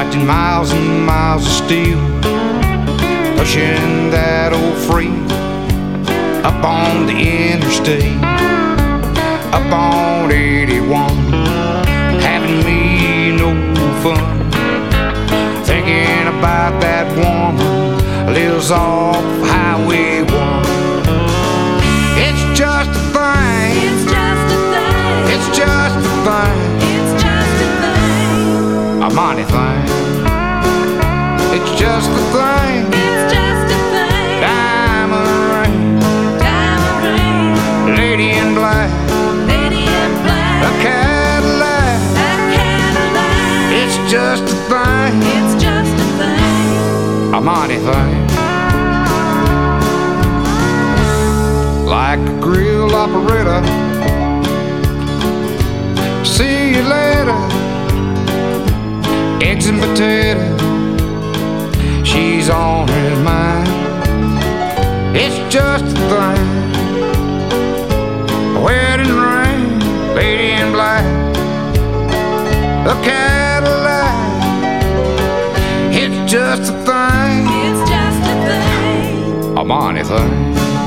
watching miles and miles of steel, pushing that old freight up on the interstate, up on 81, having me no fun, thinking about that woman lives off Highway 1. It's just a thing. It's just a thing. It's just a thing. It's just a thing. A money thing. It's just a thing. It's just a thing. Diamond ring. Diamond ring. Lady in black. Lady in black. A Cadillac. A Cadillac. It's just a thing. It's just a thing. A money thing. Like a grill operator. See you later. Eggs and potatoes. She's on his mind. It's just a thing. A wedding ring. Lady in black. A Cadillac. It's just a thing. It's just a thing. A money thing.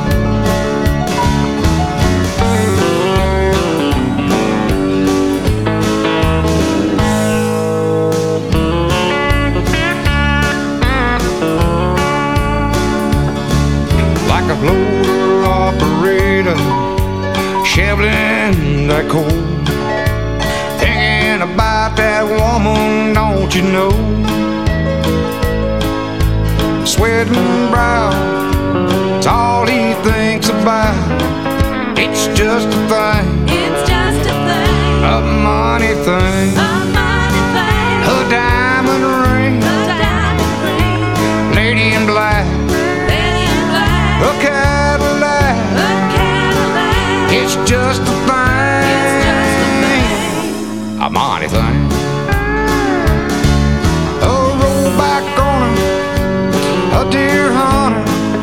Like a loader operator, shoveling that coal, thinking about that woman, don't you know? Sweating brow, it's all he thinks about. It's just a thing. It's just a thing. A money thing. A money thing. A diamond ring. A diamond ring. Lady in black. Lady in black. A Cadillac. A Cadillac. It's just a thing. It's just a thing. A money thing. A rollback on her, a deer hunter,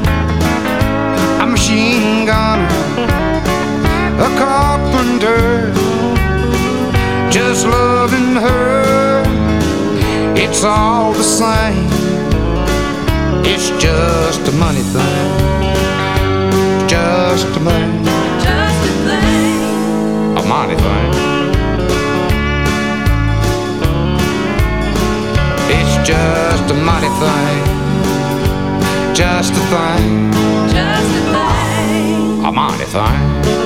a machine gunner, a carpenter, just loving her. It's all the same. It's just a money thing. Just a money. Just a thing. A money thing. It's just a money thing. Just a thing. Just a thing. A money thing.